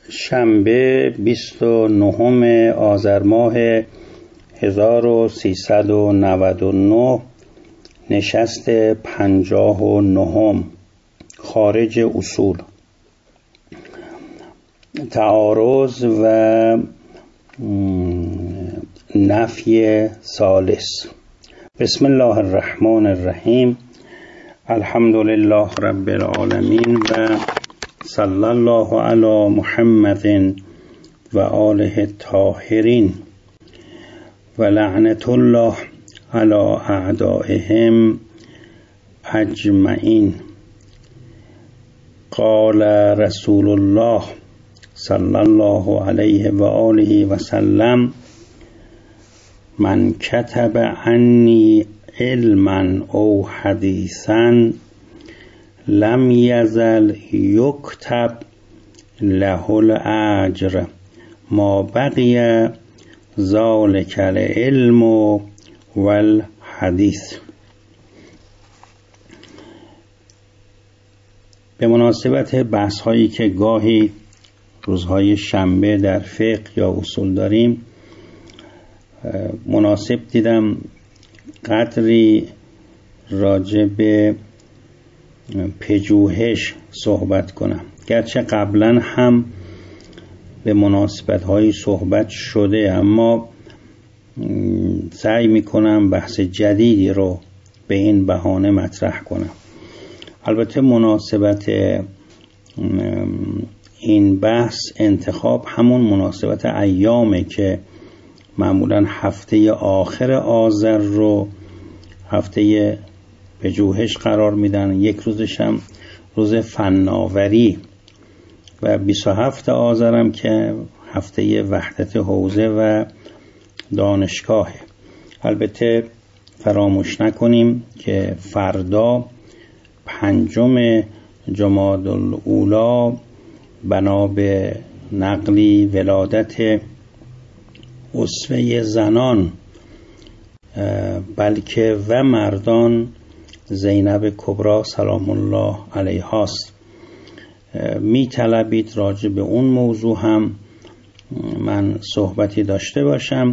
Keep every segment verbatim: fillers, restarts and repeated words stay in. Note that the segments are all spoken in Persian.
شنبه بیست و نهم آذر ماه هزار و سیصد و نود و نه، نشست پنجاه و نهم. خارج اصول، تعارض و نفی ثالث. بسم الله الرحمن الرحیم. الحمد لله رب العالمین و صلی الله علی محمد و آله الطاهرین و لعنت الله علی اعدائهم اجمعین. قال رسول الله صلی الله علیه و آله و سلم: من کتب عنی علما او حدیثا لم یزل یکتب له الاجر ما بقی ذلک العلم والحدیث. به مناسبت بحث هایی که گاهی روزهای شنبه در فقه یا اصول داریم، مناسب دیدم قدری راجع به پژوهش صحبت کنم. گرچه قبلا هم به مناسبت هایی صحبت شده، اما سعی میکنم بحث جدیدی رو به این بهانه مطرح کنم. البته مناسبت این بحث انتخاب همون مناسبت ایامه که معمولا هفته آخر آذر رو هفته پژوهش قرار میدن، یک روزش هم روز فناوری، و بیست و هفتم آذر هم که هفته وحدت حوزه و دانشگاهه. البته فراموش نکنیم که فردا پنجم جمادی الاولی بنا به نقلی ولادت اسوه زنان بلکه و مردان زینب کبری سلام الله علیها است. می طلبید راجع به اون موضوع هم من صحبتی داشته باشم.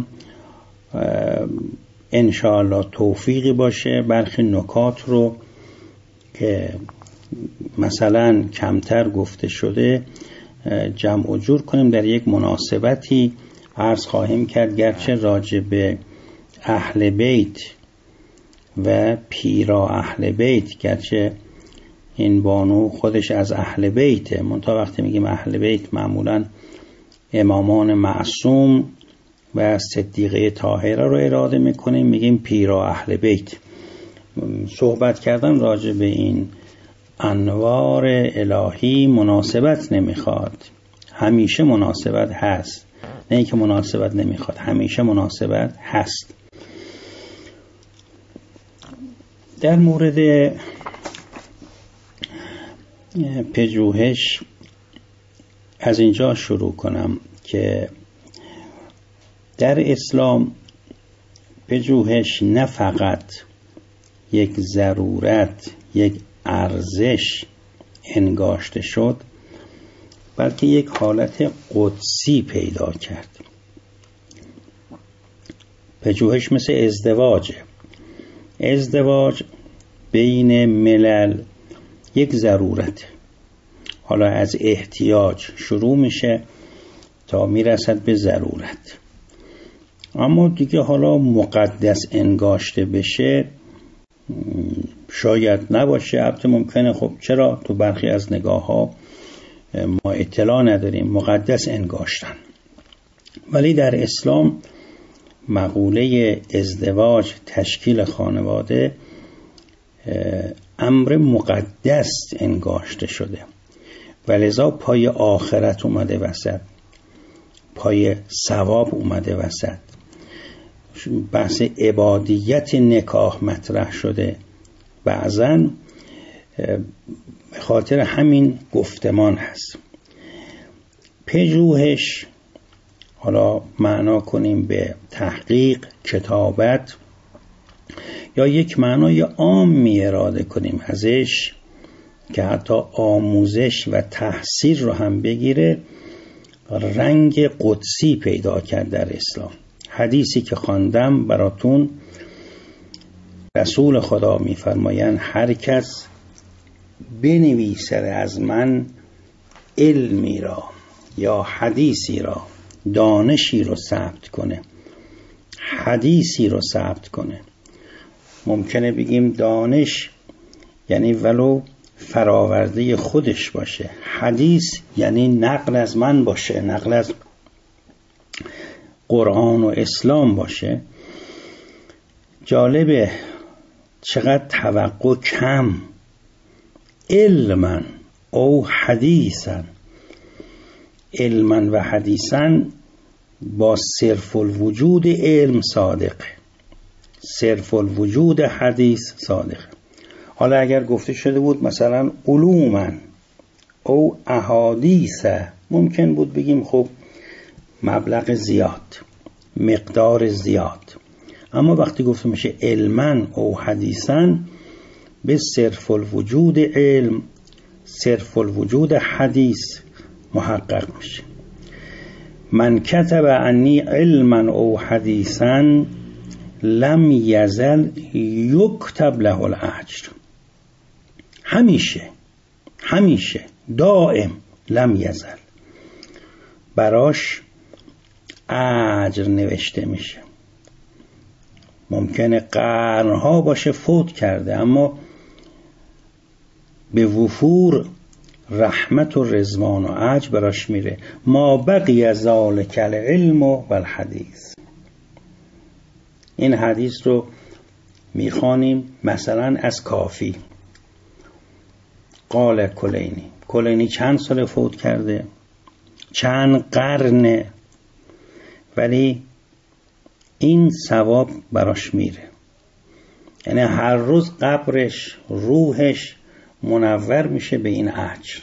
انشاءالله توفیقی باشه برخی نکات رو که مثلا کمتر گفته شده جمع و جور کنیم، در یک مناسبتی عرض خواهیم کرد. گرچه راجع به اهل بیت و پیرا اهل بیت، گرچه این بانو خودش از اهل بیته، منتها وقتی میگیم اهل بیت معمولا امامان معصوم و صدیقه طاهره رو اراده میکنیم، میگیم پیرا اهل بیت. صحبت کردن راجع به این انوار الهی مناسبت نمیخواد، همیشه مناسبت هست، نه اینکه مناسبت نمیخواد، همیشه مناسبت هست. در مورد پژوهش از اینجا شروع کنم که در اسلام پژوهش نه فقط یک ضرورت، یک ارزش انگاشته شد، بلکه یک حالت قدسی پیدا کرد. پژوهش مثل ازدواجه. ازدواج بین ملل یک ضرورت، حالا از احتیاج شروع میشه تا میرسد به ضرورت، اما دیگه حالا مقدس انگاشته بشه شاید نباشه. البته ممکنه، خب چرا تو برخی از نگاه ها ما اطلاع نداریم مقدس انگاشتن، ولی در اسلام مقوله ازدواج، تشکیل خانواده امر مقدس انگاشته شده و لذا پای آخرت اومده وسط، پای ثواب اومده وسط. بحث عبادیت نکاح مطرح شده بعضن، به خاطر همین گفتمان هست. پژوهش حالا معنا کنیم به تحقیق، کتابت، یا یک معنای عام می اراده کنیم ازش که حتی آموزش و تحصیل رو هم بگیره، رنگ قدسی پیدا کرد در اسلام. حدیثی که خواندم براتون، رسول خدا میفرمایند هر کس بنویسه از من علمی را یا حدیثی را، دانشی رو ثبت کنه، حدیثی رو ثبت کنه. ممکنه بگیم دانش یعنی ولو فراورده خودش باشه، حدیث یعنی نقل از من باشه، نقل از قرآن و اسلام باشه. جالبه چقدر توقع کم. علما او حدیثا، علما و حدیثا با صرف الوجود علم صادق، صرف الوجود حدیث صادق. حالا اگر گفته شده بود مثلا علوما او احادیث، ممکن بود بگیم خب مبلغ زیاد، مقدار زیاد. اما وقتی گفته میشه علما او حدیثا، به صرف الوجود علم، صرف الوجود حدیث محقق میشه. من کتب عنی علما او حدیثا لم یزل یکتب له الاجر. همیشه همیشه دائم لم یزل براش اجر نوشته میشه. ممکنه قرنها باشه فوت کرده، اما به وفور رحمت و رضوان و اجر براش میره. ما بقی ذالک العلم و الحدیث. این حدیث رو میخوانیم مثلا از کافی. قال کلینی، کلینی چند سال فوت کرده، چند قرنه، ولی این ثواب براش میره. یعنی هر روز قبرش، روحش منور میشه به این اجر.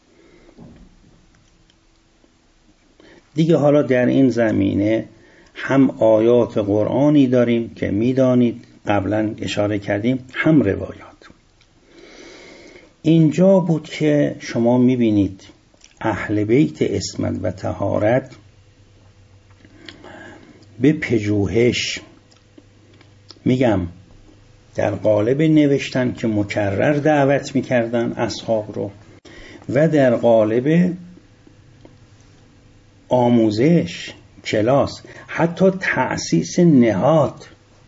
دیگه حالا در این زمینه هم آیات قرآنی داریم که میدانید قبلا اشاره کردیم، هم روایات. اینجا بود که شما میبینید اهل بیت عصمت و طهارت به پژوهش، میگم در قالب نوشتن که مکرر دعوت میکردن اصحاب رو، و در قالب آموزش، کلاس، حتی تأسیس نهاد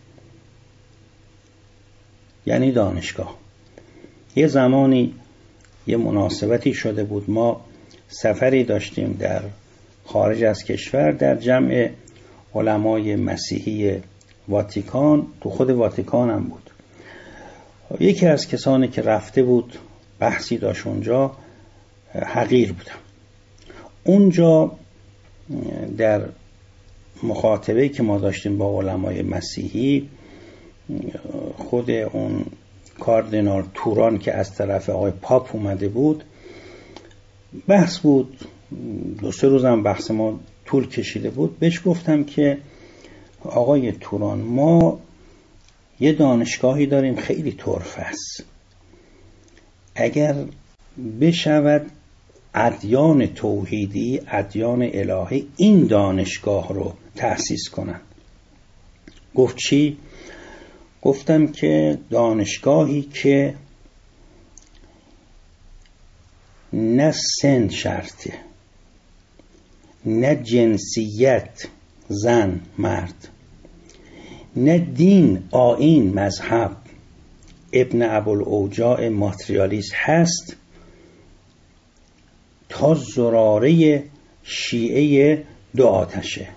یعنی دانشگاه. یه زمانی یه مناسبتی شده بود، ما سفری داشتیم در خارج از کشور در جمع علمای مسیحی واتیکان، تو خود واتیکان هم بود. یکی از کسانی که رفته بود بحثی داشت اونجا، حقیر بودم. اونجا در مخاطبه که ما داشتیم با علمای مسیحی، خود اون کاردینال توران که از طرف آقای پاپ اومده بود، بحث بود، دو سه روزم بحث ما طول کشیده بود. بهش گفتم که آقای توران، ما یه دانشگاهی داریم خیلی طرفه است، اگر بشود ادیان توحیدی، ادیان الهی این دانشگاه رو تأسیس کنن. گفت چی؟ گفتم که دانشگاهی که نه سن شرطه، نه جنسیت زن مرد، نه دین آیین مذهب، ابن ابوالأوجاع ماتریالیست هست تا زراره شیعه دو آتشه.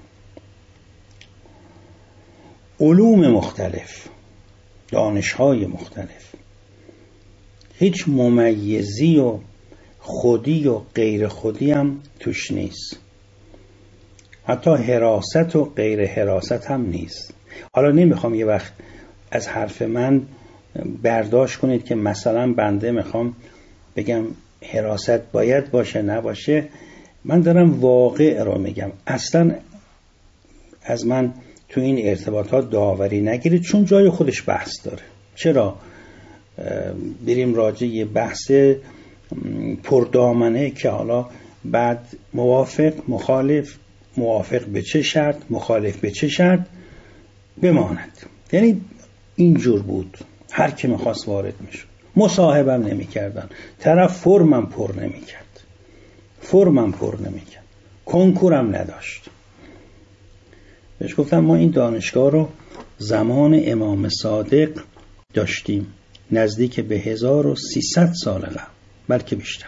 علوم مختلف، دانش‌های مختلف، هیچ ممیزی و خودی و غیر خودی هم توش نیست، حتی حراست و غیر حراست هم نیست. حالا نمیخوام یه وقت از حرف من برداشت کنید که مثلا بنده میخوام بگم حراست باید باشه نباشه. من دارم واقع رو میگم. اصلا از من تو این ارتباطات داوری نگیرید، چون جای خودش بحث داره. چرا بریم راجع یه بحث پردامنه که حالا بعد موافق، مخالف، موافق به چه شرط، مخالف به چه شرط بماند. یعنی اینجور بود، هر کی میخواست وارد میشد. مصاحبم نمی کردن، طرف فرمم پر نمی کرد، فرمم پر نمی کرد، کنکورم نداشت. بهش گفتم ما این دانشگاه رو زمان امام صادق داشتیم، نزدیک به هزار و سیصد سال قبل، بلکه بیشتر.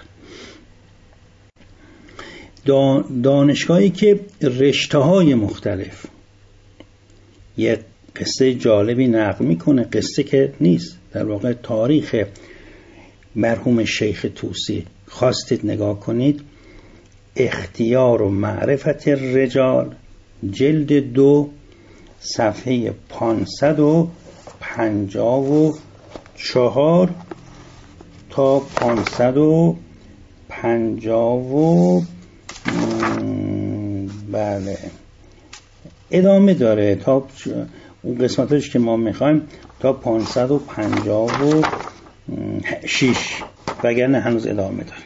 دانشگاهی که رشته‌های مختلف، یک قصه جالبی نقل میکنه، قصه که نیست، در واقع تاریخ مرحوم شیخ طوسی. خواستید نگاه کنید، اختیار و معرفت الرجال، جلد دو، صفحه پانصد و پنجاه و چهار تا پانصد و پنجاه و بله ادامه داره تا اون قسمتش که ما میخوایم تا پانصد و پنجاه و شش، وگرنه هنوز ادامه داره.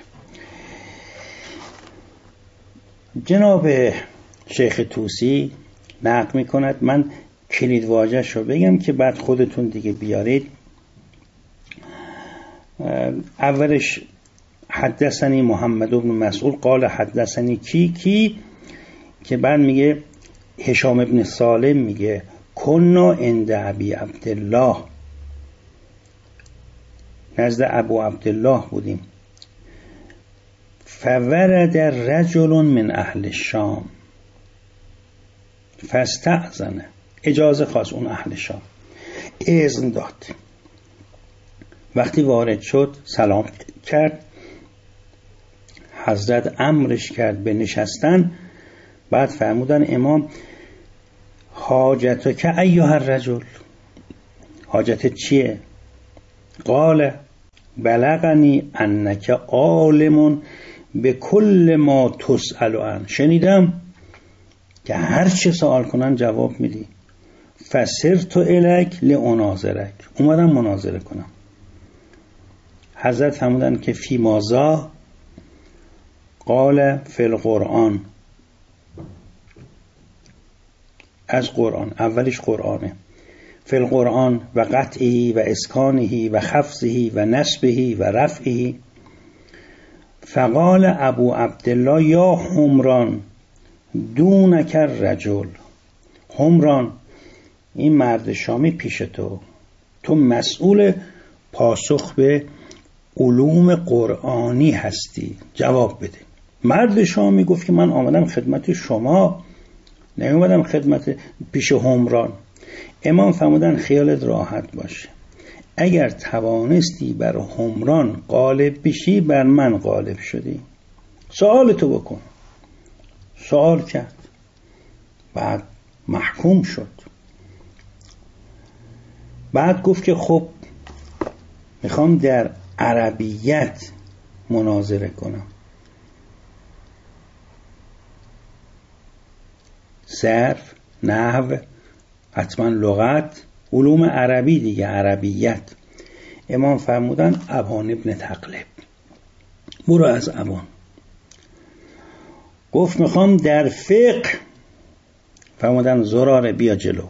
جناب شیخ طوسی نقل میکند، من کلید واژه‌اش رو بگم که بعد خودتون دیگه بیارید. اولش حدثنی محمد بن مسعود قال حدثنی کی کی، که بعد میگه هشام ابن سالم میگه کنا عند ابی عبدالله، نزد ابو عبدالله بودیم. فورد رجل من اهل الشام فاستأذن، اجازه خواست اون اهل شام، اذن داد. وقتی وارد شد سلام کرد، حضرت امرش کرد به نشستن. بعد فرمودن امام حاجتک ایها الرجل، حاجتت چیه؟ قال بلغنی انک عالم به کل ما تسأل عن، شنیدم که هر چه سوال کنن جواب میدی. فسرت الیک لاناظرک، اومدم مناظره کنم. حضرت فرمودن که فی ماذا؟ قال فی القرآن، از قرآن، اولیش قرآنه. فی القرآن و قطعه و اسکانه و خفضه و نصبه و رفعه. فقال ابو عبدالله یا حمران دونک الرجل، حمران این مرد شامی پیش تو، تو مسئول پاسخ به علوم قرآنی هستی، جواب بده. مرد شامی گفت که من آمدم خدمت شما، نیومدم خدمت پیش حمران. امام فرمودن خیالت راحت باشه، اگر توانستی بر حمران غالب بشی بر من غالب شدی، سوالتو بکن. سوال کرد، بعد محکوم شد. بعد گفت که خب میخوام در عربیت مناظره کنم. صرف، نحو، حتما لغت، علوم عربی دیگه، عربیت. امام فرمودن ابان ابن تغلب، برو از ابان. گفت میخوام در فقه، فرمودن زراره بیا جلو.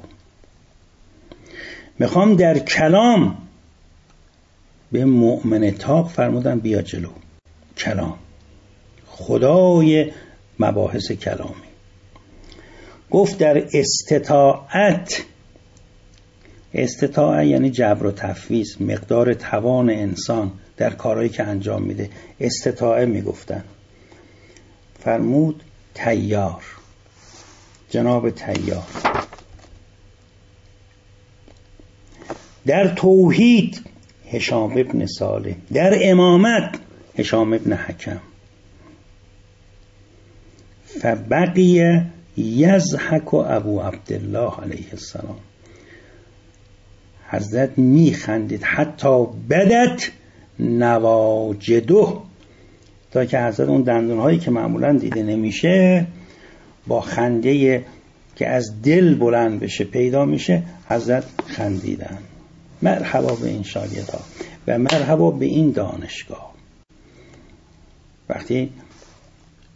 میخوام در کلام، به مؤمن تاق فرمودن بیا جلو. کلام، خدای مباحث کلامی. گفت در استطاعت، استطاعت یعنی جبر و تفویض، مقدار توان انسان در کارهایی که انجام میده، استطاعت میگفتن. فرمود طیار، جناب طیار. در توحید هشام ابن سالم، در امامت هشام ابن حکم. فبقی یضحک ابو عبدالله علیه السلام، حضرت میخندید حتی بدت نواجده، تا که حضرت اون دندونهایی که معمولا دیده نمیشه با خنده که از دل بلند بشه پیدا میشه، حضرت خندیدن. مرحبا به این شاگردها و مرحبا به این دانشگاه. وقتی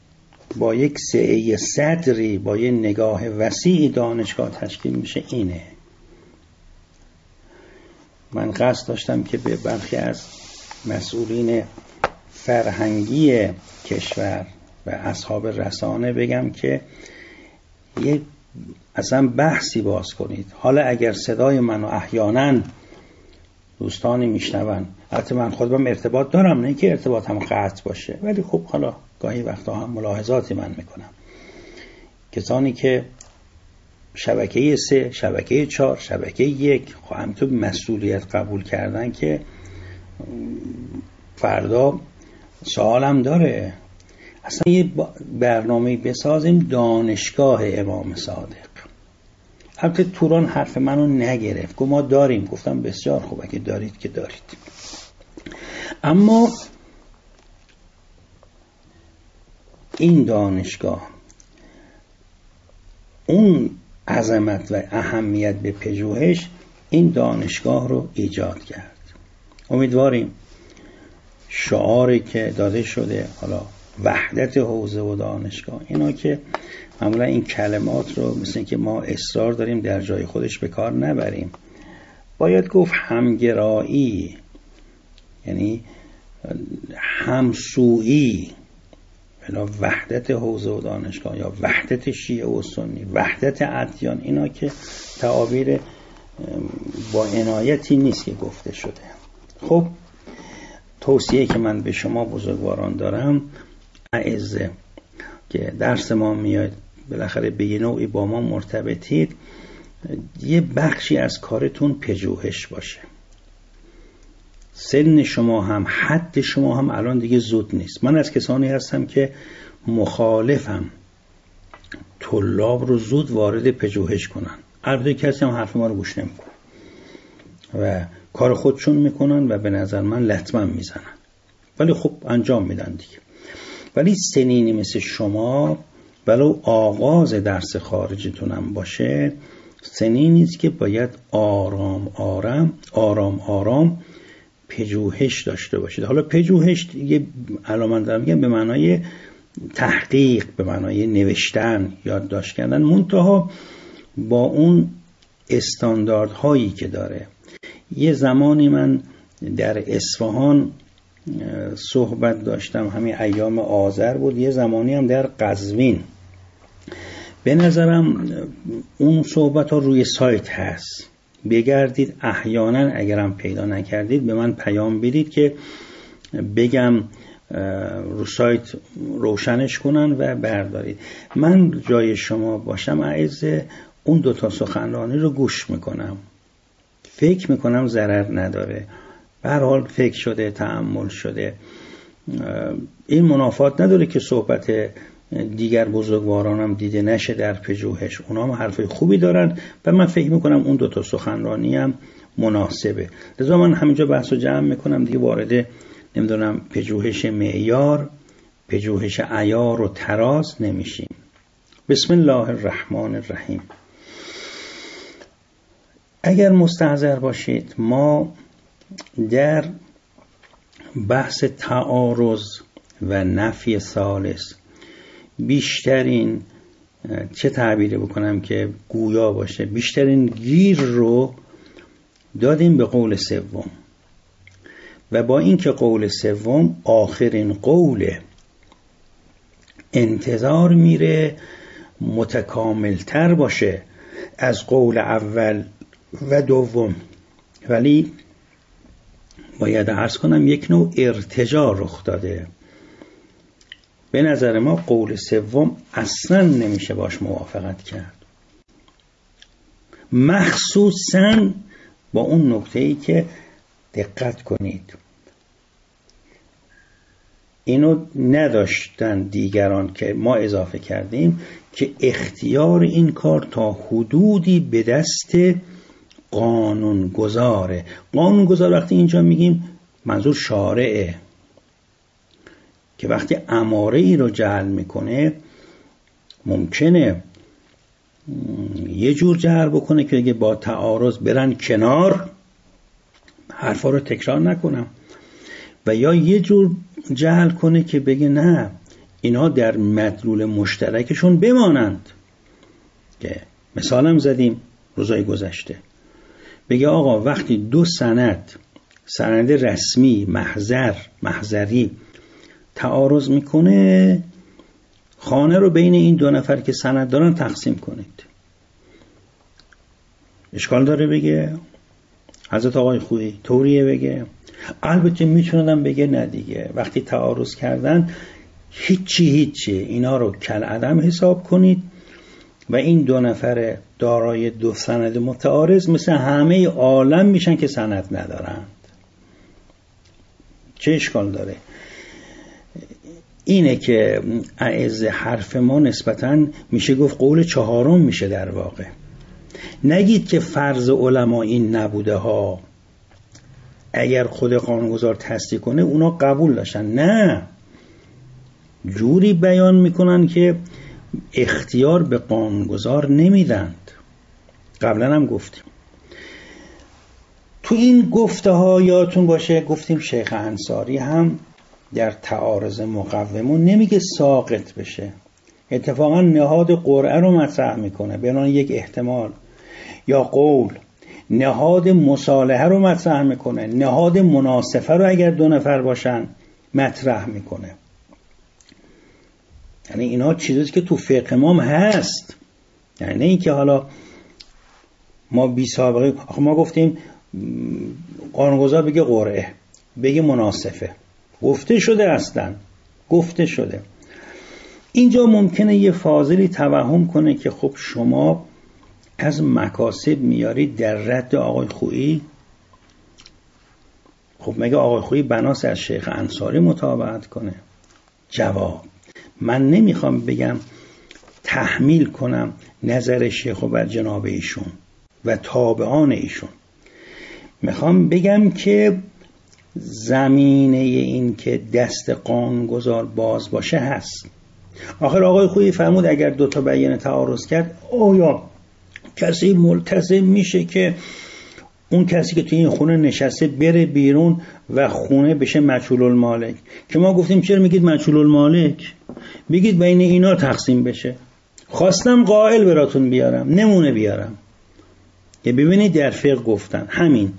با یک سعه صدری، با یک نگاه وسیع دانشگاه تشکیل میشه اینه. من قصد داشتم که به برخی از مسئولین فرهنگی کشور و اصحاب رسانه بگم که یک اصلا بحثی باز کنید. حالا اگر صدای منو احیانا دوستانی میشنون، البته من خودم ارتباط دارم، نه که ارتباط هم قطع باشه، ولی خب حالا گاهی وقتا هم ملاحظاتی من میکنم. کسانی که شبکه سه، شبکه چهار، شبکه یک خب همینطور مسئولیت قبول کردن که فردا سوالم داره. اصلا یه برنامه بسازیم دانشگاه امام صادق. البته توران حرف منو نگرفت، گفت ما داریم. گفتم بسیار خوب، اگه دارید که دارید. اما این دانشگاه اون عظمت و اهمیت به پژوهش این دانشگاه رو ایجاد کرد. امیدواریم شعاری که داده شده، حالا وحدت حوزه و دانشگاه، اینا که معمولا این کلمات رو مثل که ما اصرار داریم در جای خودش به کار نبریم، باید گفت همگرایی، یعنی همسویی، بلا وحدت حوزه و دانشگاه یا وحدت شیعه و سنی، وحدت ادیان، اینا که تعابیر با عنایتی نیست که گفته شده. خب توصیه که من به شما بزرگواران دارم، اعزه که درس ما میاد بالاخره به یه نوعی با ما مرتبطید، یه بخشی از کارتون پژوهش باشه. سن شما هم حد شما هم الان دیگه زود نیست. من از کسانی هستم که مخالفم طلاب رو زود وارد پژوهش کنن. البته کسی هم حرف ما رو گوش نمیکنه و کار خودشون میکنن و به نظر من لطمن میزنن، ولی خب انجام میدن دیگه. ولی سنینی مثل شما، ولو آغاز درس خارجتونم باشه، سنینی است که باید آرام آرام آرام آرام پژوهش داشته باشید. حالا پژوهش یه علامت دارم میگم به معنای تحقیق، به معنای نوشتن، یادداشت کردن، منتها با اون استانداردهایی که داره. یه زمانی من در اصفهان صحبت داشتم، همین ایام آذر بود، یه زمانی هم در قزوین. به نظرم اون صحبت ها روی سایت هست، بگردید، احیانا اگرم پیدا نکردید به من پیام بدید که بگم رو سایت روشنش کنن و بردارید. من جای شما باشم اعزه اون دوتا سخنرانی رو گوش میکنم، فکر میکنم ضرر نداره. به هر حال فکر شده، تأمل شده، این منافات نداره که صحبت دیگر بزرگوارانم دیده نشه در پژوهش. اونا هم حرفای خوبی دارن و من فکر میکنم اون دوتا سخنرانی هم مناسبه. لذا من همینجا بحث رو جمع میکنم دیگه، وارد نمیدونم پژوهش معیار، پژوهش عیار و تراز نمیشیم. بسم الله الرحمن الرحیم. اگر مستحضر باشید، ما در بحث تعارض و نفی ثالث بیشترین، چه تعبیری بکنم که گویا باشه، بیشترین گیر رو دادیم به قول سوم و با اینکه قول سوم آخرین قوله، انتظار میره متکاملتر باشه از قول اول و دوم، ولی باید عرض کنم یک نوع ارتجاع رخ داده. به نظر ما قول سوم اصلا نمیشه باش موافقت کرد، مخصوصا با اون نکته‌ای که دقت کنید اینو نداشتن دیگران که ما اضافه کردیم، که اختیار این کار تا حدودی به دست قانون گذاره. قانون گذار وقتی اینجا میگیم منظور شارعه، که وقتی اماره ای رو جعل میکنه ممکنه یه جور جعل بکنه که اگه با تعارض برن کنار، حرفا رو تکرار نکنم، و یا یه جور جعل کنه که بگه نه اینها در مدلول مشترکشون بمانند. که مثالم زدیم روزای گذشته، بگه آقا وقتی دو سند، سند رسمی، محضر، محضری تعارض میکنه، خانه رو بین این دو نفر که سند دارن تقسیم کنید. اشکال داره بگه حضرت آقای خویی؟ طوریه بگه؟ البته میتونم بگه نه دیگه، وقتی تعارض کردن هیچی هیچی، اینا رو کل عدم حساب کنید و این دو نفر دارای دو سند متعارض مثل همه عالم میشن که سند ندارند. چه اشکال داره؟ اینه که اعز حرف ما نسبتاً میشه گفت قول چهارم میشه در واقع. نگید که فرض علما این نبوده ها، اگر خود قانونگذار تصدیق کنه اونا قبول داشتن. نه، جوری بیان میکنن که اختیار به قانونگذار نمیدند. قبلا هم گفتیم تو این گفته ها، یادتون باشه گفتیم شیخ انصاری هم در تعارض مقومون نمیگه ساقط بشه، اتفاقا نهاد قرعه رو مطرح میکنه به عنوان یک احتمال، یا قول نهاد مصالحه رو مطرح میکنه، نهاد مناصفه رو اگر دو نفر باشن مطرح میکنه. یعنی اینا چیزی که تو فقه ما هست، یعنی نه این که حالا ما بی سابقه. آخه ما گفتیم قانونگذار بگه قرعه، بگه مناصفه، گفته شده، اصلا گفته شده. اینجا ممکنه یه فاضلی توهم کنه که خب شما از مکاسب میارید در رد آقای خویی. خب مگه آقای خویی بناس از شیخ انصاری متابعت کنه؟ جواب: من نمیخوام بگم تحمیل کنم نظر شیخ بر جناب ایشون و تابعان ایشون، میخوام بگم که زمینه این که دست قانونگذار باز باشه هست. آخر آقای خویی فرمود اگر دوتا بیانه تعارض کرد، آیا کسی ملتزم میشه که اون کسی که توی این خونه نشسته بره بیرون و خونه بشه مجهول المالک؟ که ما گفتیم چرا میگید مجهول المالک؟ بگید بین اینا تقسیم بشه. خواستم قائل براتون بیارم، نمونه بیارم که ببینید در فقه گفتن همین.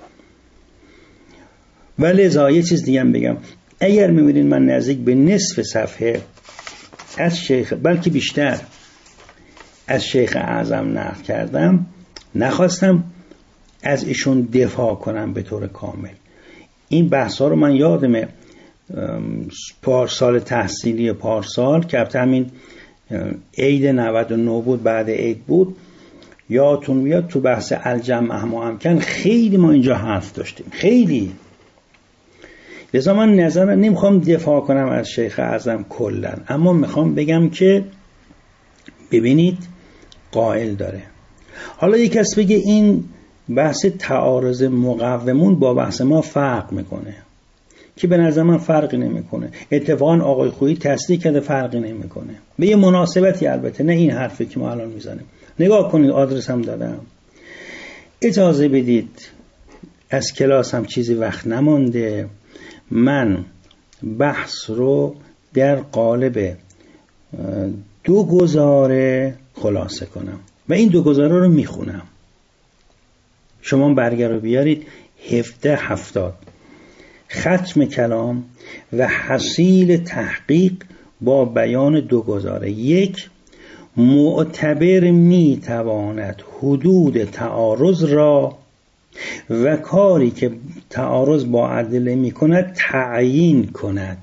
ولی یه چیز دیگه هم بگم، اگر میبینید من نزدیک به نصف صفحه از شیخ، بلکه بیشتر، از شیخ اعظم نقل کردم، نخواستم از ایشون دفاع کنم به طور کامل. این بحثا رو من یادمه پارسال تحصیلی پارسال که البته همین عید نود و نه بود، بعد عید بود، یادتون میاد تو بحث الجمع اهما امکن خیلی ما اینجا حرف داشتیم، خیلی. لذا من نظر نمیخوام دفاع کنم از شیخ اعظم کلا، اما میخوام بگم که ببینید قائل داره. حالا یک کس بگه این بحث تعارض مقومون با بحث ما فرق میکنه، که به نظر من فرقی نمیکنه. اتفاقا آقای خویی تصدیق کرده فرقی نمیکنه، به یه مناسبتی، البته نه این حرفی که ما الان میزنیم. نگاه کنید، آدرس هم دادم. اجازه بدید، از کلاس هم چیزی وقت نمانده، من بحث رو در قالب دو گزاره خلاصه کنم و این دو گزاره رو میخونم. شما برگه رو بیارید هفده هفتاد، ختم کلام و حصیل تحقیق با بیان دو گزاره. یک، معتبر می تواند حدود تعارض را و کاری که تعارض با ادله می کند تعیین کند.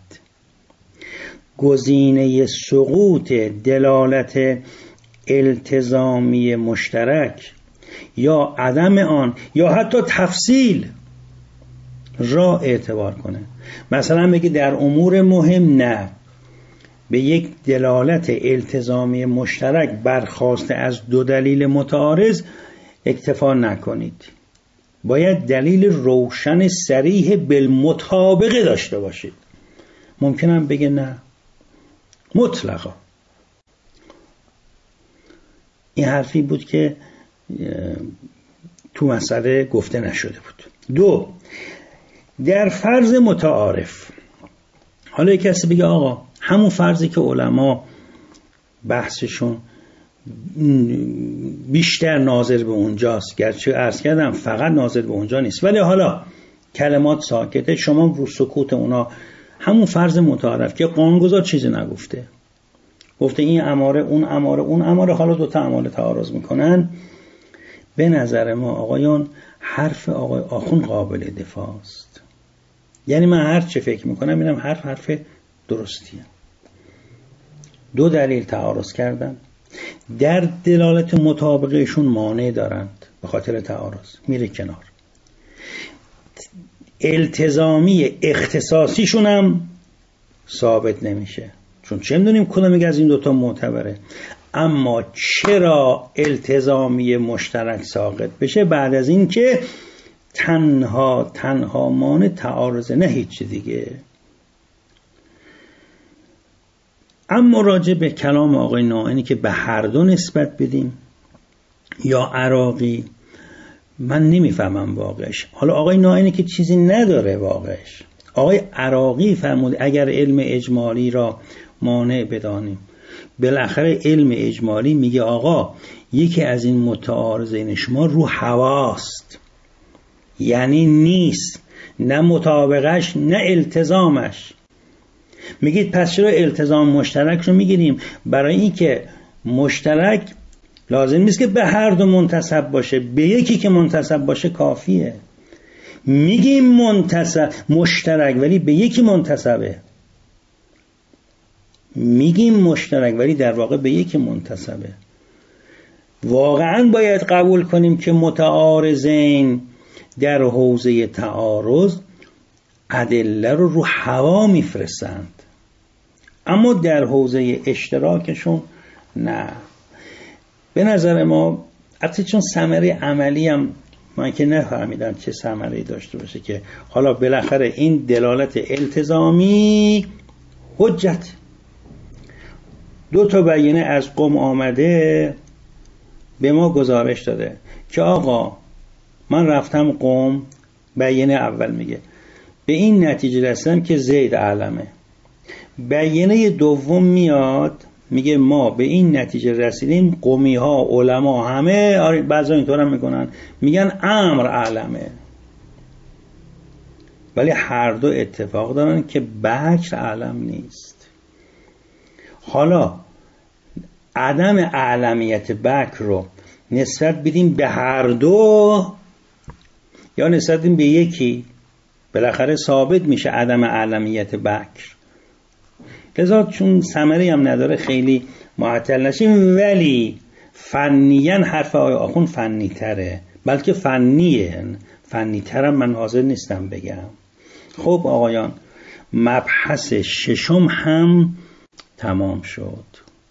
گزینه سقوط دلالت التزامی مشترک یا عدم آن یا حتی تفصیل را اعتبار کنه. مثلا بگی در امور مهم نه، به یک دلالت التزامی مشترک برخاسته از دو دلیل متعارض اکتفا نکنید، باید دلیل روشن صریح بالمطابقه داشته باشید. ممکنم بگه نه مطلقا. این حرفی بود که تو مسئله گفته نشده بود. دو، در فرض متعارف، حالا یک کسی بگه آقا همون فرضی که علما بحثشون بیشتر ناظر به اونجاست، گرچه عرض کردم فقط ناظر به اونجا نیست، ولی حالا کلمات ساکته، شما رو سکوت اونا همون فرض متعارف که قانونگذار چیزی نگفته، گفته این اماره اون اماره اون اماره، حالا دوتا اماره تعارض میکنن. به نظر ما آقایان حرف آقای آخوند قابل دفاع است. یعنی من هر چه فکر میکنم اینم حرف حرف درستیه. دو دلیل تعارض کردن، در دلالت مطابقشون مانع دارند، به خاطر تعارض میره کنار. التزامی اختصاصیشون هم ثابت نمیشه، چون چه میدونیم کدوم از این دوتا معتبره. اما چرا التزامی مشترک ساقط بشه؟ بعد از این که تنها تنها مانع تعارضه، نه هیچ دیگه. اما راجع به کلام آقای نائینی که به هر دو نسبت بدیم یا عراقی، من نمیفهمم واقعش. حالا آقای نائینی که چیزی نداره واقعش، آقای عراقی فرمود اگر علم اجمالی را مانع بدانیم. بالاخره علم اجمالی میگه آقا یکی از این متعارضین شما رو هواست، یعنی نیست، نه مطابقش نه التزامش. میگید پس چرا التزام مشترک رو میگیریم؟ برای این که مشترک لازم نیست که به هر دو منتسب باشه، به یکی که منتسب باشه کافیه. میگیم منتسب مشترک ولی به یکی منتسبه، میگیم مشترک ولی در واقع به یکی منتسبه. واقعا باید قبول کنیم که متعارضین در حوزه تعارض ادله رو رو هوا میفرستند، اما در حوزه اشتراکشون نه. به نظر ما البته چون ثمره عملی هم من که نفهمیدم چه ثمره‌ای داشته باشه که حالا بالاخره این دلالت التزامی حجت. دو تا بیانیه از قم آمده به ما گزارش داده که آقا من رفتم قم، بیانیه اول میگه به این نتیجه رسیدم که زید اعلمه. بیانیه دوم میاد میگه ما به این نتیجه رسیدیم، قمی ها علما همه بعضا اینطور هم میکنن، میگن امر اعلمه. ولی هر دو اتفاق دارن که بکر اعلم نیست. حالا عدم اعلمیت بکر رو نسبت بدیم به هر دو یا نسبت بدیم به یکی؟ بالاخره ثابت میشه عدم اعلمیت بکر. لذا چون ثمری هم نداره خیلی معطل نشیم، ولی فنیاً حرف آقای آخوند فنی تره، بلکه فنیه، فنی ترم من حاضر نیستم بگم. خب آقایان، مبحث ششم هم تمام شد،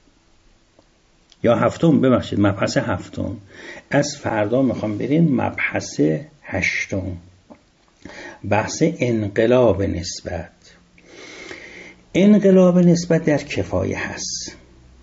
یا هفتم، ببخشید مبحث هفتم. از فردا میخوام بریم مبحث هشتم، بحث انقلاب نسبت. انقلاب نسبت در کفایه هست،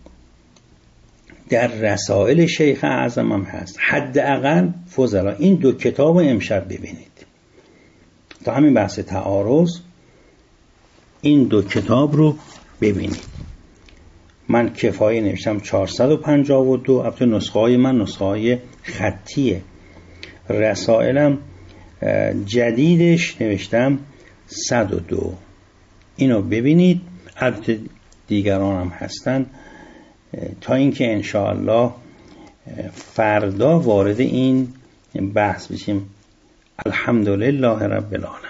در رسائل شیخ اعظم هم هست، حداقل فضلا. این دو کتاب رو امشب ببینید تا همین بحث تعارض، این دو کتاب رو ببینید. من کفایه نوشتم چهارصد و پنجاه و دو، البته نسخه های من نسخه های خطیه. رسائلم جدیدش نوشتم صد و دو. اینو ببینید، البته دیگران هم هستن، تا اینکه انشاءالله فردا وارد این بحث بشیم. الحمدلله رب العالمین.